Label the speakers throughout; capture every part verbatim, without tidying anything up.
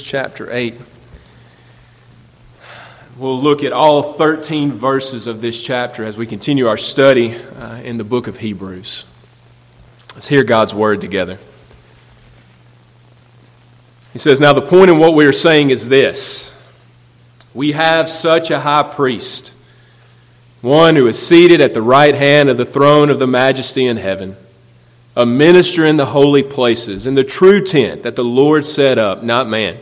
Speaker 1: Hebrews chapter eight. We'll look at all thirteen verses of this chapter as we continue our study uh, in the book of Hebrews. Let's hear God's word together. He says, "Now the point in what we are saying is this: we have such a high priest, one who is seated at the right hand of the throne of the majesty in heaven, a minister in the holy places, in the true tent that the Lord set up, not man.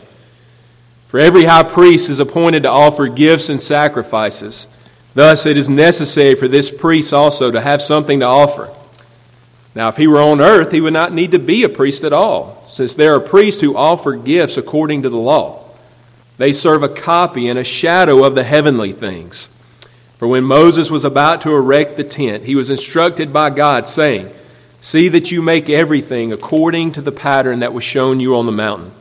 Speaker 1: For every high priest is appointed to offer gifts and sacrifices. Thus it is necessary for this priest also to have something to offer. Now if he were on earth, he would not need to be a priest at all, since there are priests who offer gifts according to the law. They serve a copy and a shadow of the heavenly things. For when Moses was about to erect the tent, he was instructed by God, saying, 'See that you make everything according to the pattern that was shown you on the mountain.'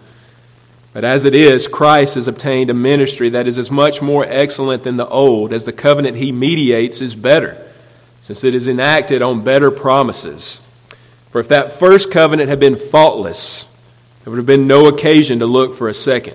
Speaker 1: But as it is, Christ has obtained a ministry that is as much more excellent than the old, as the covenant he mediates is better, since it is enacted on better promises. For if that first covenant had been faultless, there would have been no occasion to look for a second.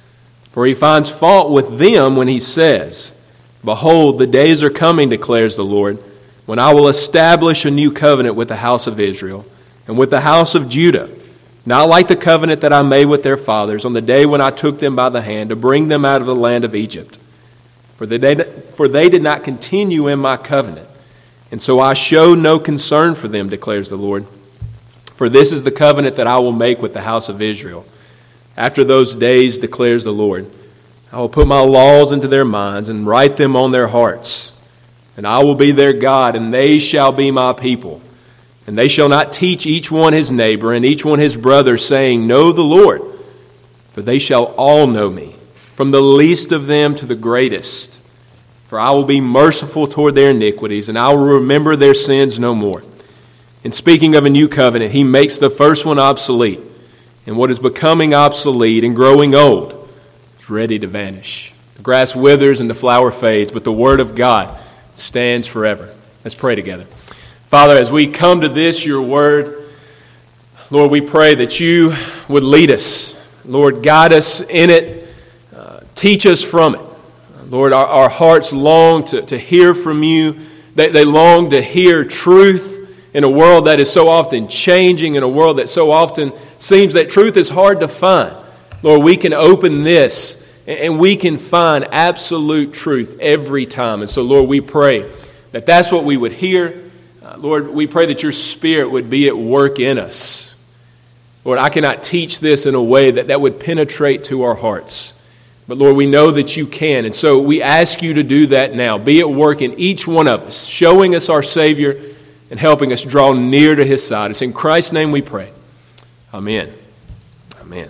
Speaker 1: For he finds fault with them when he says, 'Behold, the days are coming, declares the Lord, when I will establish a new covenant with the house of Israel and with the house of Judah, not like the covenant that I made with their fathers on the day when I took them by the hand to bring them out of the land of Egypt. For they, for they did not continue in my covenant, and so I showed no concern for them, declares the Lord. For this is the covenant that I will make with the house of Israel. After those days, declares the Lord, I will put my laws into their minds and write them on their hearts. And I will be their God, and they shall be my people. And they shall not teach each one his neighbor and each one his brother, saying, Know the Lord. For they shall all know me, from the least of them to the greatest. For I will be merciful toward their iniquities, and I will remember their sins no more. In speaking of a new covenant, he makes the first one obsolete. And what is becoming obsolete and growing old is ready to vanish. The grass withers and the flower fades, but the word of God stands forever." Let's pray together. Father, as we come to this, your word, Lord, we pray that you would lead us. Lord, guide us in it. Uh, teach us from it. Lord, our, our hearts long to, to hear from you. They, they long to hear truth in a world that is so often changing, in a world that so often seems that truth is hard to find. Lord, we can open this and we can find absolute truth every time. And so, Lord, we pray that that's what we would hear. Uh, Lord, we pray that your Spirit would be at work in us. Lord, I cannot teach this in a way that that would penetrate to our hearts. But, Lord, we know that you can. And so we ask you to do that now. Be at work in each one of us, showing us our Savior and helping us draw near to his side. It's in Christ's name we pray. Amen. Amen.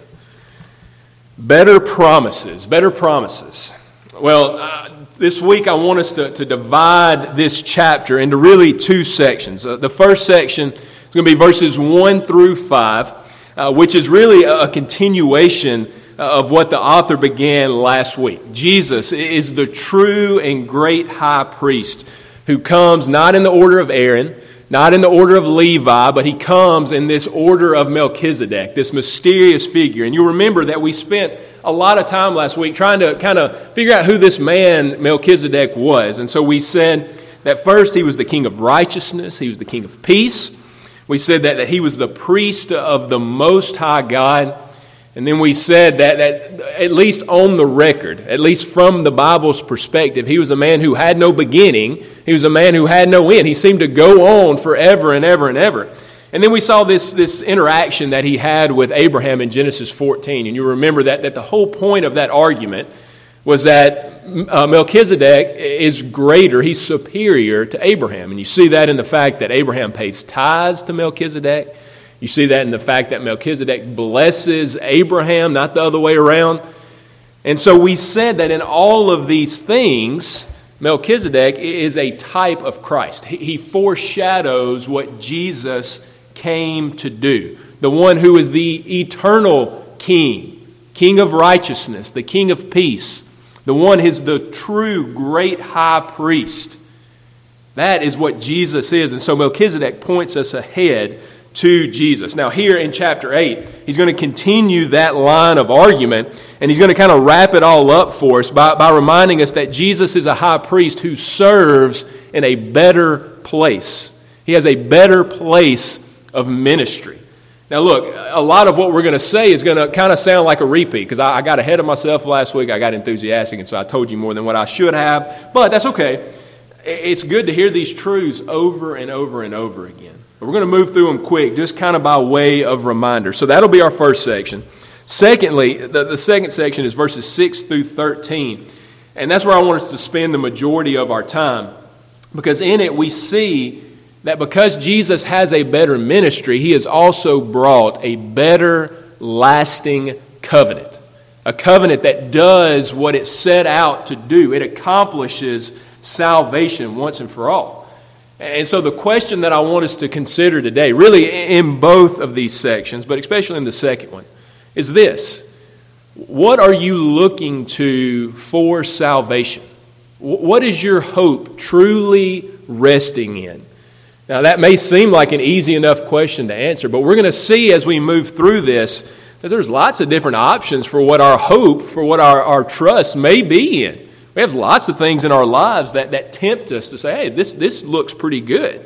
Speaker 1: Better promises, better promises. Well, uh, this week I want us to, to divide this chapter into really two sections. Uh, the first section is going to be verses one through five, uh, which is really a, a continuation of what the author began last week. Jesus is the true and great high priest who comes not in the order of Aaron, not in the order of Levi, but he comes in this order of Melchizedek, this mysterious figure. And you remember that we spent a lot of time last week trying to kind of figure out who this man Melchizedek was. And so we said that first he was the king of righteousness, he was the king of peace. We said that, that he was the priest of the Most High God. And then we said that, that at least on the record, at least from the Bible's perspective, he was a man who had no beginning. He was a man who had no end. He seemed to go on forever and ever and ever. And then we saw this, this interaction that he had with Abraham in Genesis fourteen. And you remember that, that the whole point of that argument was that uh, Melchizedek is greater, he's superior to Abraham. And you see that in the fact that Abraham pays tithes to Melchizedek. You see that in the fact that Melchizedek blesses Abraham, not the other way around. And so we said that in all of these things, Melchizedek is a type of Christ. He foreshadows what Jesus came to do. The one who is the eternal king, king of righteousness, the king of peace. The one is the true great high priest. That is what Jesus is. And so Melchizedek points us ahead to Jesus. Now here in chapter eight, he's going to continue that line of argument, and he's going to kind of wrap it all up for us by, by reminding us that Jesus is a high priest who serves in a better place. He has a better place of ministry. Now look, a lot of what we're going to say is going to kind of sound like a repeat, because I, I got ahead of myself last week. I got enthusiastic, and so I told you more than what I should have, but that's okay. It's good to hear these truths over and over and over again. But we're going to move through them quick, just kind of by way of reminder. So that'll be our first section. Secondly, the, the second section is verses six through thirteen, and that's where I want us to spend the majority of our time, because in it we see that because Jesus has a better ministry, he has also brought a better, lasting covenant. A covenant that does what it set out to do. It accomplishes salvation once and for all. And so the question that I want us to consider today, really in both of these sections, but especially in the second one, is this. What are you looking to for salvation? What is your hope truly resting in? Now, that may seem like an easy enough question to answer, but we're going to see as we move through this that there's lots of different options for what our hope, for what our, our trust may be in. We have lots of things in our lives that, that tempt us to say, hey, this, this looks pretty good.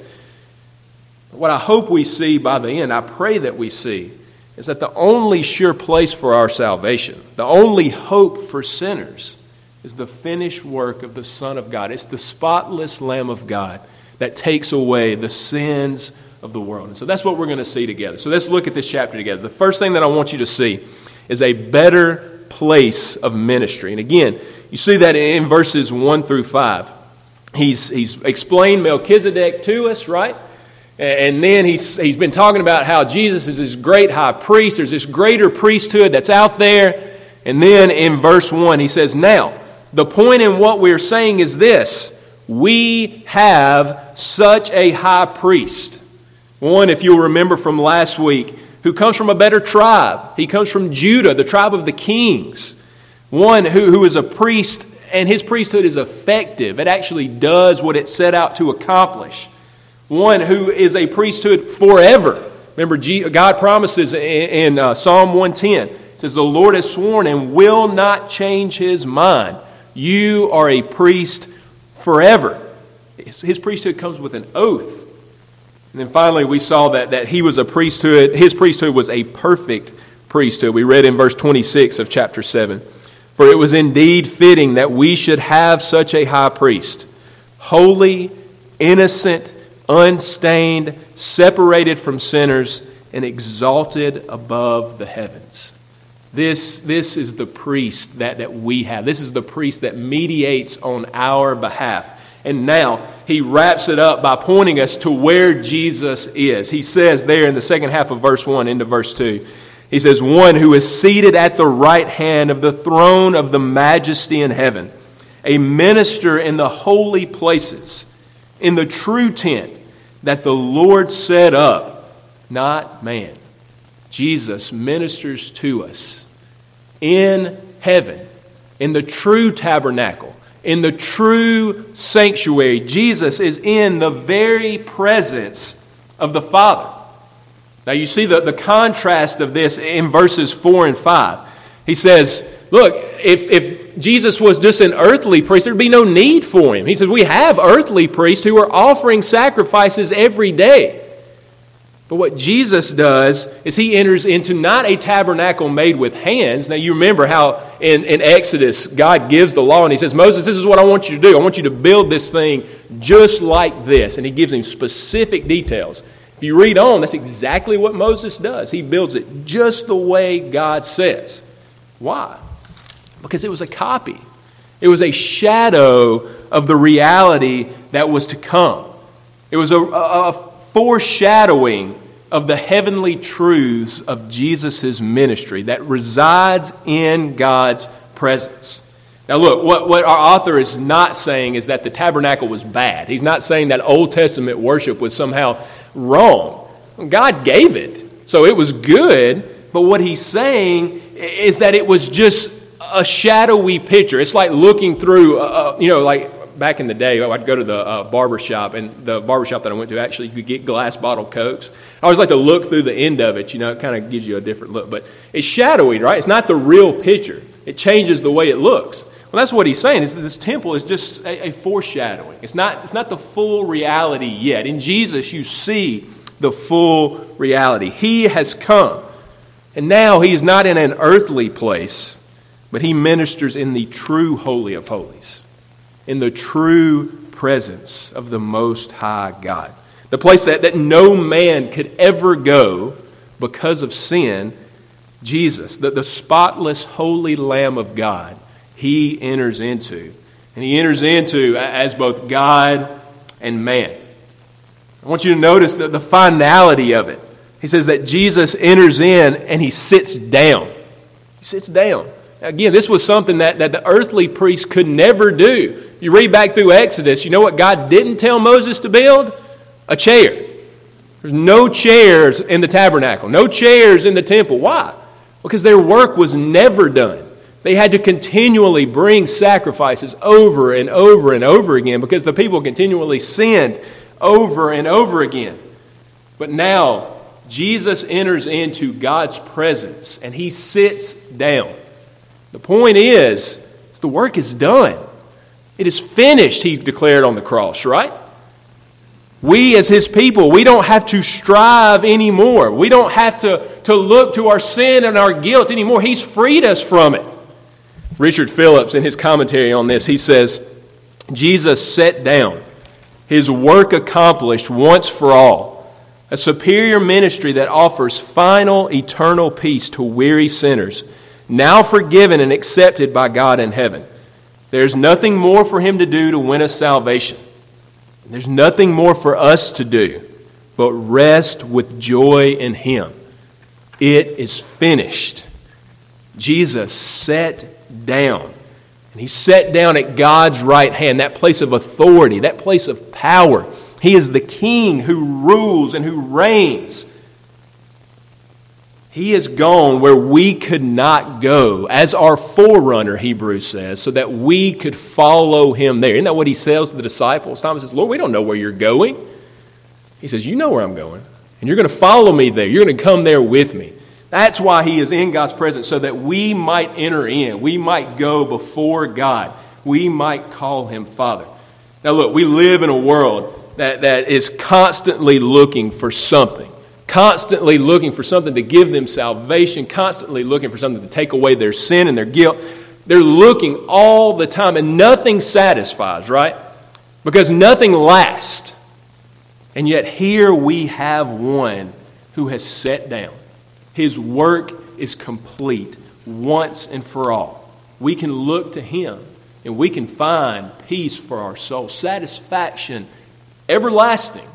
Speaker 1: What I hope we see by the end, I pray that we see, is that the only sure place for our salvation, the only hope for sinners, is the finished work of the Son of God. It's the spotless Lamb of God that takes away the sins of the world. And so that's what we're going to see together. So let's look at this chapter together. The first thing that I want you to see is a better place of ministry. And again, you see that in verses one through five. He's, he's explained Melchizedek to us, right? And then he's, he's been talking about how Jesus is this great high priest. There's this greater priesthood that's out there. And then in verse one, he says, now, the point in what we're saying is this. We have such a high priest. One, if you'll remember from last week, who comes from a better tribe. He comes from Judah, the tribe of the kings. One who, who is a priest, and his priesthood is effective. It actually does what it set out to accomplish. One who is a priesthood forever. Remember, God promises in, in uh, Psalm one ten, it says, the Lord has sworn and will not change his mind. You are a priest forever. His priesthood comes with an oath. And then finally we saw that, that he was a priesthood, his priesthood was a perfect priesthood. We read in verse twenty-six of chapter seven. For it was indeed fitting that we should have such a high priest, holy, innocent, unstained, separated from sinners, and exalted above the heavens. This, this is the priest that, that we have. This is the priest that mediates on our behalf. And now he wraps it up by pointing us to where Jesus is. He says there in the second half of verse one into verse two, he says, one who is seated at the right hand of the throne of the majesty in heaven, a minister in the holy places, in the true tent that the Lord set up, not man. Jesus ministers to us in heaven, in the true tabernacle, in the true sanctuary. Jesus is in the very presence of the Father. Now you see the, the contrast of this in verses four and five. He says, look, if, if Jesus was just an earthly priest, there'd be no need for him. He says, we have earthly priests who are offering sacrifices every day. But what Jesus does is he enters into not a tabernacle made with hands. Now you remember how in, in Exodus God gives the law and he says, Moses, this is what I want you to do. I want you to build this thing just like this. And he gives him specific details. If you read on, that's exactly what Moses does. He builds it just the way God says. Why? Because it was a copy. It was a shadow of the reality that was to come. It was a, a, a foreshadowing of the heavenly truths of Jesus' ministry that resides in God's presence. Now look, what, what our author is not saying is that the tabernacle was bad. He's not saying that Old Testament worship was somehow wrong. God gave it, so it was good, but what he's saying is that it was just a shadowy picture. It's like looking through, uh, you know, like back in the day, I'd go to the uh, barber shop, and the barber shop that I went to, actually, you could get glass bottle Cokes. I always like to look through the end of it, you know, it kind of gives you a different look. But it's shadowy, right? It's not the real picture. It changes the way it looks. Well, that's what he's saying, is that this temple is just a, a foreshadowing. It's not, it's not the full reality yet. In Jesus, you see the full reality. He has come. And now he is not in an earthly place, but he ministers in the true Holy of Holies, in the true presence of the Most High God. The place that, that no man could ever go because of sin. Jesus, the, the spotless holy Lamb of God, he enters into. And he enters into as both God and man. I want you to notice the, the finality of it. He says that Jesus enters in and he sits down. He sits down. Again, this was something that, that the earthly priest could never do. You read back through Exodus, you know what God didn't tell Moses to build? A chair. There's no chairs in the tabernacle, no chairs in the temple. Why? Because their work was never done. They had to continually bring sacrifices over and over and over again because the people continually sinned over and over again. But now, Jesus enters into God's presence and he sits down. The point is, is the work is done. It is finished, he declared on the cross, right? We as his people, we don't have to strive anymore. We don't have to, to look to our sin and our guilt anymore. He's freed us from it. Richard Phillips, in his commentary on this, he says, Jesus sat down, his work accomplished once for all. A superior ministry that offers final, eternal peace to weary sinners, now forgiven and accepted by God in heaven. There's nothing more for him to do to win us salvation. There's nothing more for us to do but rest with joy in him. It is finished. Jesus sat down. And he sat down at God's right hand, that place of authority, that place of power. He is the king who rules and who reigns. He has gone where we could not go as our forerunner, Hebrews says, so that we could follow him there. Isn't that what he says to the disciples? Thomas says, Lord, we don't know where you're going. He says, you know where I'm going. And you're going to follow me there. You're going to come there with me. That's why he is in God's presence, so that we might enter in. We might go before God. We might call him Father. Now look, we live in a world that, that is constantly looking for something. Constantly looking for something to give them salvation. Constantly looking for something to take away their sin and their guilt. They're looking all the time, and nothing satisfies, right? Because nothing lasts. And yet here we have one who has sat down. His work is complete once and for all. We can look to him and we can find peace for our soul, satisfaction, everlasting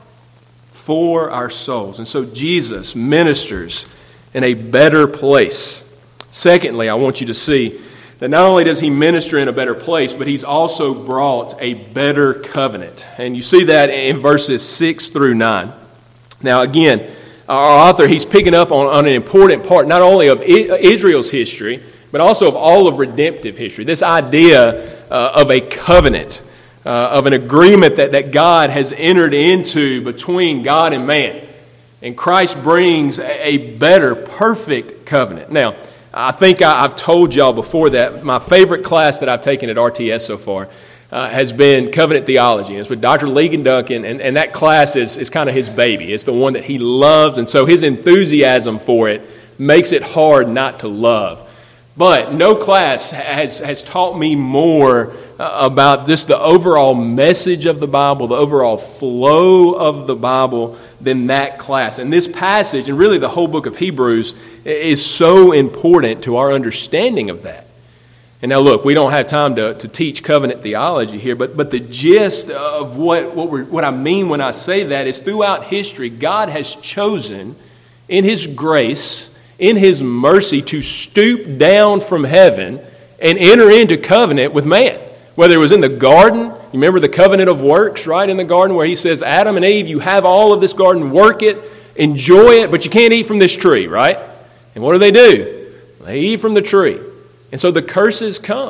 Speaker 1: for our souls. And so Jesus ministers in a better place. Secondly, I want you to see that not only does he minister in a better place, but he's also brought a better covenant. And you see that in verses six through nine. Now again, our author, he's picking up on, on an important part, not only of Israel's history, but also of all of redemptive history. This idea uh, of a covenant, uh, of an agreement that, that God has entered into between God and man. And Christ brings a, a better, perfect covenant. Now, I think I, I've told y'all before that my favorite class that I've taken at R T S so far Uh, has been covenant theology. And it's with Doctor Ligon Duncan, and, and that class is, is kind of his baby. It's the one that he loves, and so his enthusiasm for it makes it hard not to love. But no class has, has taught me more uh, about just the overall message of the Bible, the overall flow of the Bible than that class. And this passage, and really the whole book of Hebrews, is so important to our understanding of that. And now look, we don't have time to, to teach covenant theology here, but, but the gist of what, what, we're, what I mean when I say that is throughout history, God has chosen in his grace, in his mercy, to stoop down from heaven and enter into covenant with man. Whether it was in the garden, you remember the covenant of works, right, in the garden where he says, Adam and Eve, you have all of this garden, work it, enjoy it, but you can't eat from this tree, right? And what do they do? They eat from the tree. And so the curses come.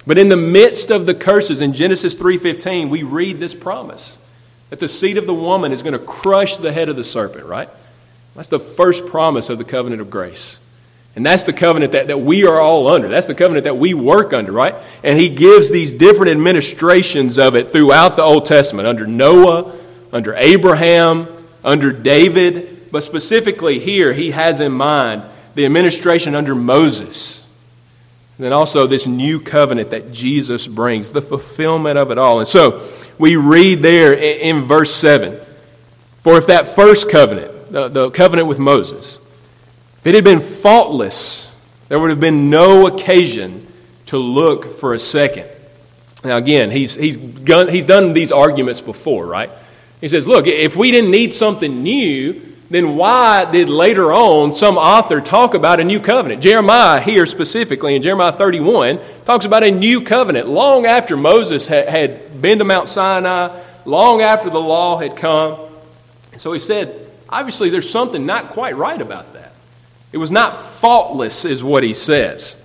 Speaker 1: But in the midst of the curses, in Genesis three fifteen, we read this promise that the seed of the woman is going to crush the head of the serpent, right? That's the first promise of the covenant of grace. And that's the covenant that, that we are all under. That's the covenant that we work under, right? And he gives these different administrations of it throughout the Old Testament, under Noah, under Abraham, under David. But specifically here, he has in mind the administration under Moses. And then also this new covenant that Jesus brings, the fulfillment of it all. And so we read there in, in verse seven, for if that first covenant, the, the covenant with Moses, if it had been faultless, there would have been no occasion to look for a second. Now again, he's, he's, gun, he's done these arguments before, right? He says, look, if we didn't need something new, then why did later on some author talk about a new covenant? Jeremiah here specifically, in Jeremiah thirty-one, talks about a new covenant long after Moses had, had been to Mount Sinai, long after the law had come. And so he said, obviously there's something not quite right about that. It was not faultless, is what he says.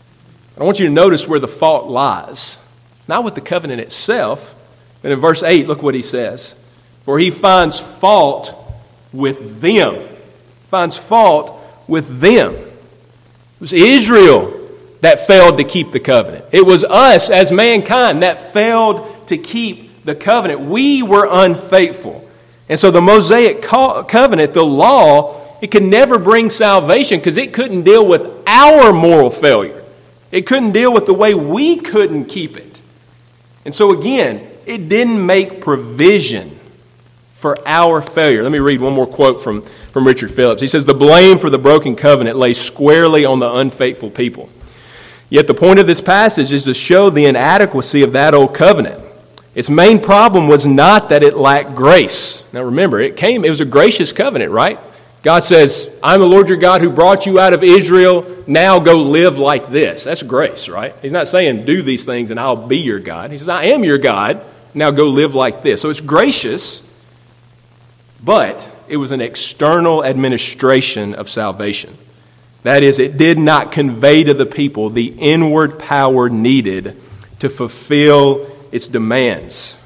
Speaker 1: I want you to notice where the fault lies. Not with the covenant itself, but in verse eight, look what he says. For he finds fault with them. Finds fault with them. It was Israel that failed to keep the covenant. It was us as mankind that failed to keep the covenant. We were unfaithful. And so the Mosaic covenant, the law, it could never bring salvation because it couldn't deal with our moral failure. It couldn't deal with the way we couldn't keep it. And so again, it didn't make provision for our failure. Let me read one more quote from, from Richard Phillips. He says, the blame for the broken covenant lay squarely on the unfaithful people. Yet the point of this passage is to show the inadequacy of that old covenant. Its main problem was not that it lacked grace. Now remember, it came, it was a gracious covenant, right? God says, I'm the Lord your God who brought you out of Israel. Now go live like this. That's grace, right? He's not saying do these things and I'll be your God. He says, I am your God. Now go live like this. So it's gracious, but it was an external administration of salvation. That is, it did not convey to the people the inward power needed to fulfill its demands.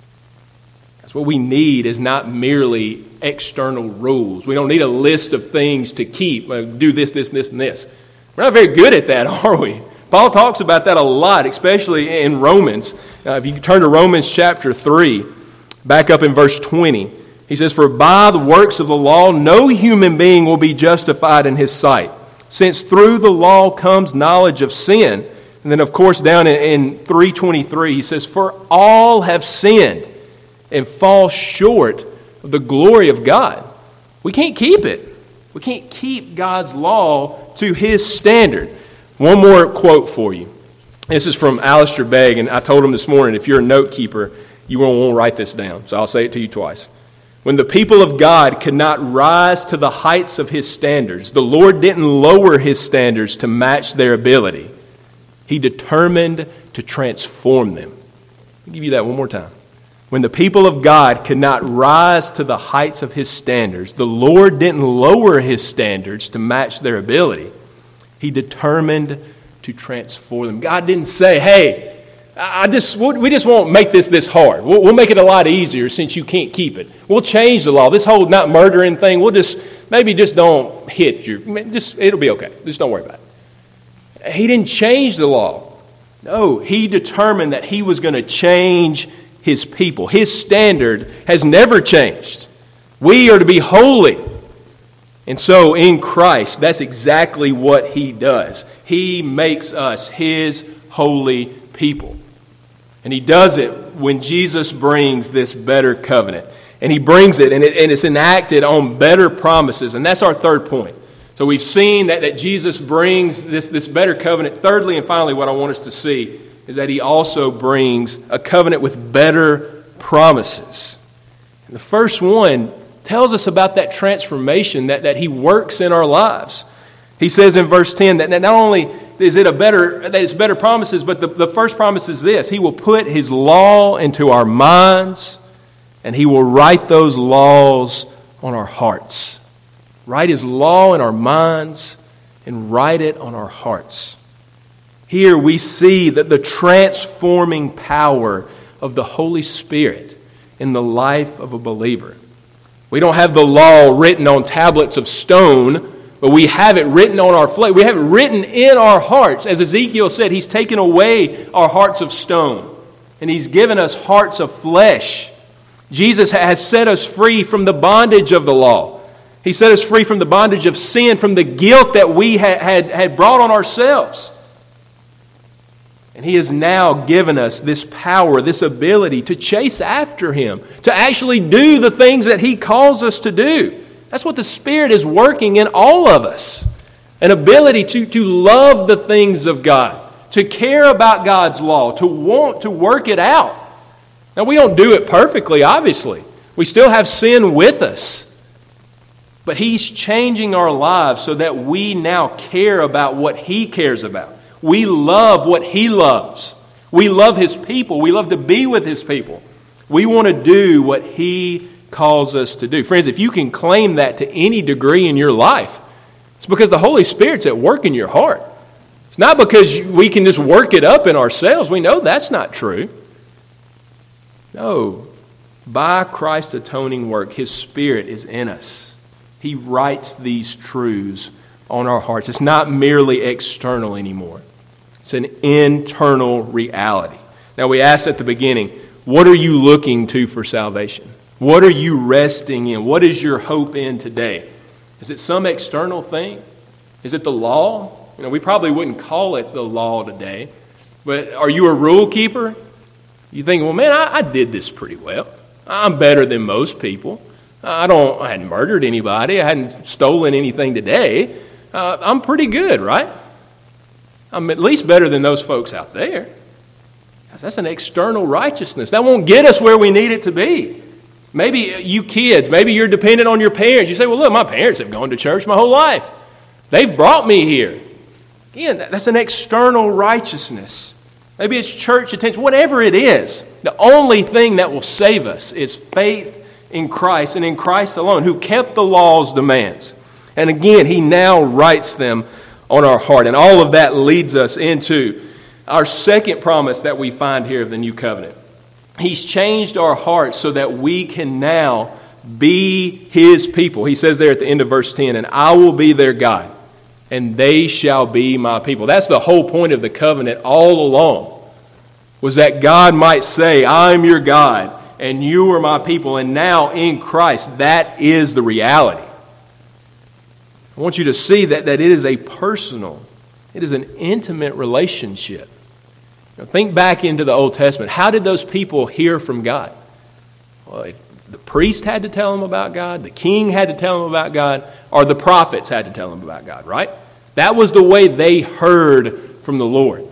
Speaker 1: That's what we need is not merely external rules. We don't need a list of things to keep. Uh, do this, this, this, and this. We're not very good at that, are we? Paul talks about that a lot, especially in Romans. Uh, if you turn to Romans chapter three, back up in verse twenty, he says, for by the works of the law, no human being will be justified in his sight, since through the law comes knowledge of sin. And then, of course, down in, in three twenty-three, he says, for all have sinned and fall short of the glory of God. We can't keep it. We can't keep God's law to his standard. One more quote for you. This is from Alistair Begg, and I told him this morning, if you're a note keeper, you won't want to write this down. So I'll say it to you twice. When the people of God could not rise to the heights of his standards, the Lord didn't lower his standards to match their ability. He determined to transform them. I'll give you that one more time. When the people of God could not rise to the heights of his standards, the Lord didn't lower his standards to match their ability. He determined to transform them. God didn't say, hey, I just we just won't make this this hard. We'll, we'll make it a lot easier since you can't keep it. We'll change the law. This whole not murdering thing, we'll just, maybe just don't hit your, just it'll be okay. Just don't worry about it. He didn't change the law. No, he determined that he was going to change his people. His standard has never changed. We are to be holy. And so in Christ, that's exactly what he does. He makes us his holy people. And he does it when Jesus brings this better covenant. And he brings it and, it and it's enacted on better promises. And that's our third point. So we've seen that, that Jesus brings this, this better covenant. Thirdly and finally, what I want us to see is that he also brings a covenant with better promises. And the first one tells us about that transformation that, that he works in our lives. He says in verse ten that not only is it a better, that it's better promises, but the, the first promise is this: he will put his law into our minds, and he will write those laws on our hearts. Write his law in our minds and write it on our hearts. Here we see that the transforming power of the Holy Spirit in the life of a believer. We don't have the law written on tablets of stone, but we have it written on our flesh. We have it written in our hearts. As Ezekiel said, He's taken away our hearts of stone, and He's given us hearts of flesh. Jesus has set us free from the bondage of the law. He set us free from the bondage of sin, from the guilt that we had, had, had brought on ourselves. And He has now given us this power, this ability to chase after Him, to actually do the things that He calls us to do. That's what the Spirit is working in all of us. An ability to, to love the things of God, to care about God's law, to want to work it out. Now, we don't do it perfectly, obviously. We still have sin with us. But He's changing our lives so that we now care about what He cares about. We love what He loves. We love His people. We love to be with His people. We want to do what He calls us to do. Friends, if you can claim that to any degree in your life, it's because the Holy Spirit's at work in your heart. It's not because we can just work it up in ourselves. We know that's not true. No. By Christ's atoning work, His Spirit is in us. He writes these truths on our hearts. It's not merely external anymore. It's an internal reality. Now, we asked at the beginning, what are you looking to for salvation? What are you resting in? What is your hope in today? Is it some external thing? Is it the law? You know, we probably wouldn't call it the law today. But are you a rule keeper? You think, well, man, I, I did this pretty well. I'm better than most people. I don't. I hadn't murdered anybody. I hadn't stolen anything today. Uh, I'm pretty good, right? I'm at least better than those folks out there. That's an external righteousness. That won't get us where we need it to be. Maybe you kids, maybe you're dependent on your parents. You say, well, look, my parents have gone to church my whole life. They've brought me here. Again, that's an external righteousness. Maybe it's church attendance, whatever it is. The only thing that will save us is faith in Christ and in Christ alone, who kept the law's demands. And again, He now writes them on our heart. And all of that leads us into our second promise that we find here of the new covenant. He's changed our hearts so that we can now be His people. He says there at the end of verse ten, and I will be their God, and they shall be my people. That's the whole point of the covenant all along, was that God might say, I'm your God, and you are my people. And now in Christ, that is the reality. I want you to see that, that it is a personal, it is an intimate relationship. Now, think back into the Old Testament. How did those people hear from God? Well, if the priest had to tell them about God, the king had to tell them about God, or the prophets had to tell them about God, right? That was the way they heard from the Lord.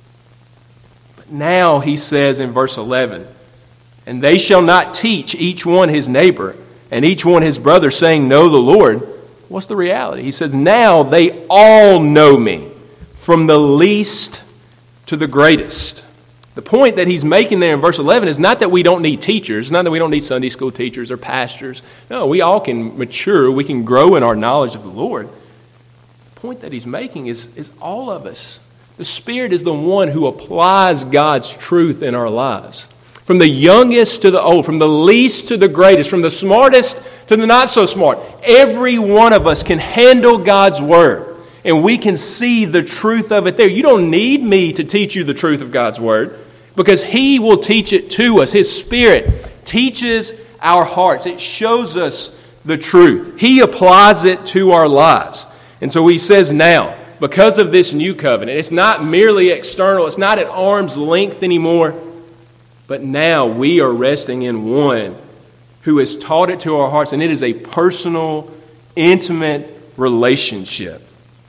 Speaker 1: But now He says in verse eleven, and they shall not teach each one his neighbor and each one his brother, saying, know the Lord. What's the reality? He says, now they all know me, from the least to the greatest. The point that he's making there in verse eleven is not that we don't need teachers, not that we don't need Sunday school teachers or pastors. No, we all can mature, we can grow in our knowledge of the Lord. The point that he's making is, is all of us. The Spirit is the one who applies God's truth in our lives. From the youngest to the old, from the least to the greatest, from the smartest to the not so smart. Every one of us can handle God's Word. And we can see the truth of it there. You don't need me to teach you the truth of God's Word, because He will teach it to us. His Spirit teaches our hearts. It shows us the truth. He applies it to our lives. And so He says now, because of this new covenant, it's not merely external. It's not at arm's length anymore. But now we are resting in one who has taught it to our hearts. And it is a personal, intimate relationship.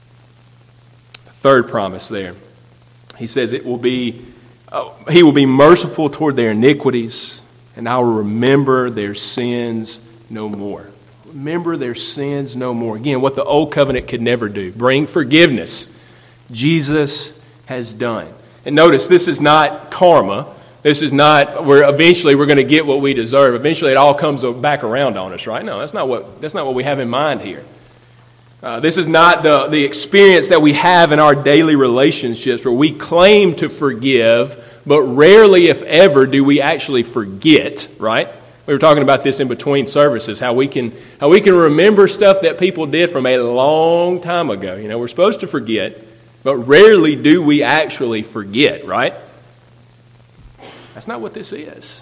Speaker 1: Third promise there. He says it will be, uh, He will be merciful toward their iniquities, and I will remember their sins no more. Remember their sins no more. Again, what the old covenant could never do. Bring forgiveness. Jesus has done. And notice, this is not karma. This is not where eventually we're going to get what we deserve. Eventually it all comes back around on us, right? No, that's not what, that's not what we have in mind here. Uh, this is not the, the experience that we have in our daily relationships where we claim to forgive, but rarely, if ever, do we actually forget, right? We were talking about this in between services, how we can how we can remember stuff that people did from a long time ago. You know, we're supposed to forget, but rarely do we actually forget, right? That's not what this is.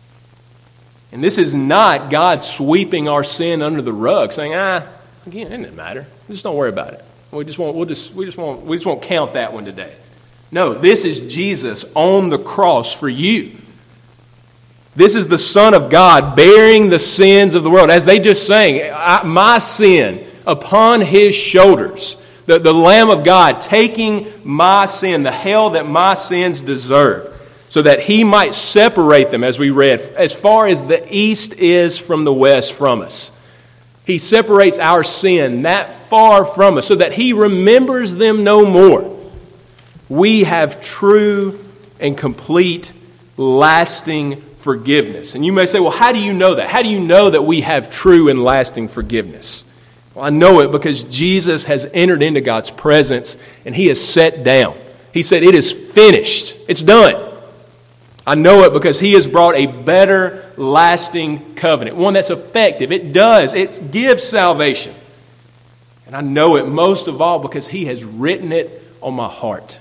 Speaker 1: And this is not God sweeping our sin under the rug, saying, ah, again, it doesn't matter. Just don't worry about it. We just won't, we'll just, we just won't, we just won't count that one today. No, this is Jesus on the cross for you. This is the Son of God bearing the sins of the world. As they just sang, my sin upon his shoulders. The, the Lamb of God taking my sin, the hell that my sins deserve, so that he might separate them, as we read, as far as the east is from the west from us. He separates our sin that far from us so that he remembers them no more. We have true and complete, lasting forgiveness. And you may say, well, how do you know that? How do you know that we have true and lasting forgiveness? Well, I know it because Jesus has entered into God's presence and he has sat down. He said, it is finished. It's done. I know it because he has brought a better, lasting covenant, one that's effective. It does. It gives salvation. And I know it most of all because he has written it on my heart.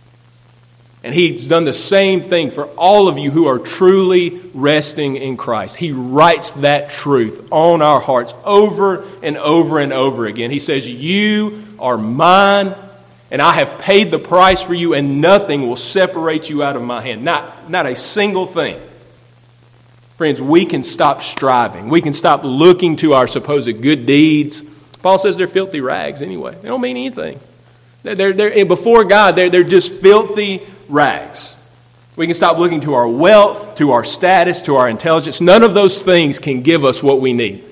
Speaker 1: And he's done the same thing for all of you who are truly resting in Christ. He writes that truth on our hearts over and over and over again. He says, you are mine, and I have paid the price for you, and nothing will separate you out of my hand. Not, not a single thing. Friends, we can stop striving. We can stop looking to our supposed good deeds. Paul says they're filthy rags anyway. They don't mean anything. They're, they're, they're, before God, they're, they're just filthy rags. We can stop looking to our wealth, to our status, to our intelligence. None of those things can give us what we need.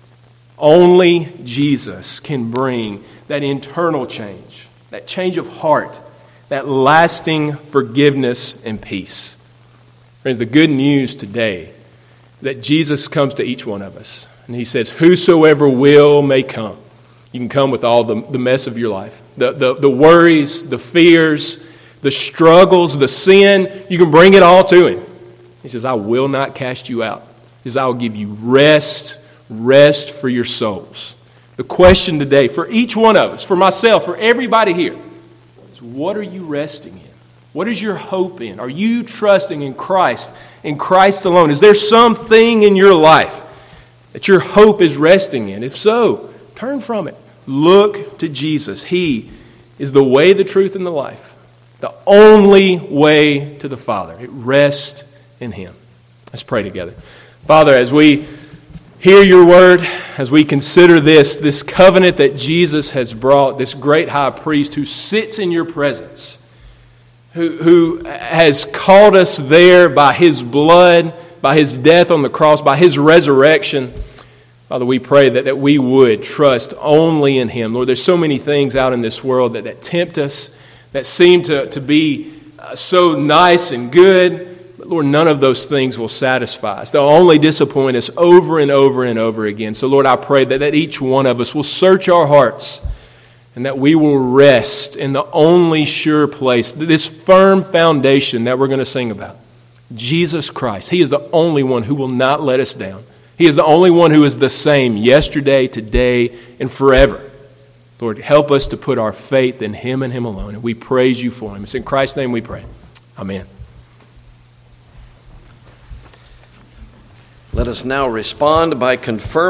Speaker 1: Only Jesus can bring that internal change, that change of heart, that lasting forgiveness and peace. Friends, the good news today is that Jesus comes to each one of us. And he says, whosoever will may come. You can come with all the, the mess of your life. The, the, the worries, the fears, the struggles, the sin. You can bring it all to him. He says, I will not cast you out. He says, I will give you rest, rest for your souls. The question today for each one of us, for myself, for everybody here, is what are you resting in? What is your hope in? Are you trusting in Christ, in Christ alone? Is there something in your life that your hope is resting in? If so, turn from it. Look to Jesus. He is the way, the truth, and the life. The only way to the Father. It rests in him. Let's pray together. Father, as we hear your word, as we consider this, this covenant that Jesus has brought, this great high priest who sits in your presence, who, who has called us there by his blood, by his death on the cross, by his resurrection. Father, we pray that, that we would trust only in him. Lord, there's so many things out in this world that, that tempt us, that seem to, to be uh, so nice and good. But Lord, none of those things will satisfy us. They'll only disappoint us over and over and over again. So Lord, I pray that, that each one of us will search our hearts and that we will rest in the only sure place, this firm foundation that we're going to sing about. Jesus Christ. He is the only one who will not let us down. He is the only one who is the same yesterday, today, and forever. Lord, help us to put our faith in him and him alone. And we praise you for him. It's in Christ's name we pray. Amen.
Speaker 2: Let us now respond by confirming